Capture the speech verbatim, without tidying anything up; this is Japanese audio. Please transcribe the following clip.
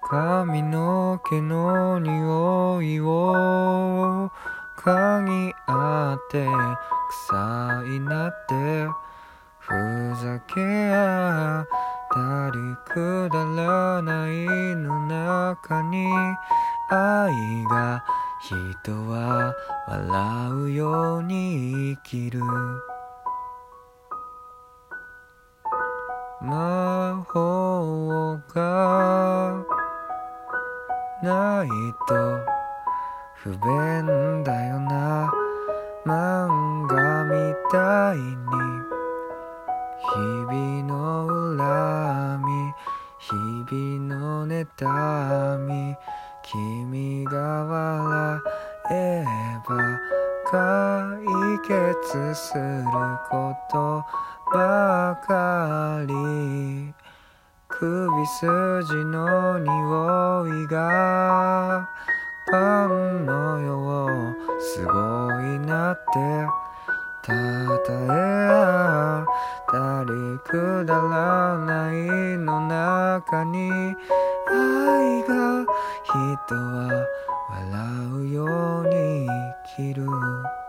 髪の毛の匂いを嗅ぎ合って臭いなってふざけ合ったりくだらないの中に愛が人は笑うように生きる魔法がないと不便だよな漫画みたいに日々の恨み日々の妬み君が笑えば解決することばかり首筋の匂いがパンのようすごいなってたたえ合ったりくだらないの中に愛が人は笑うように生きる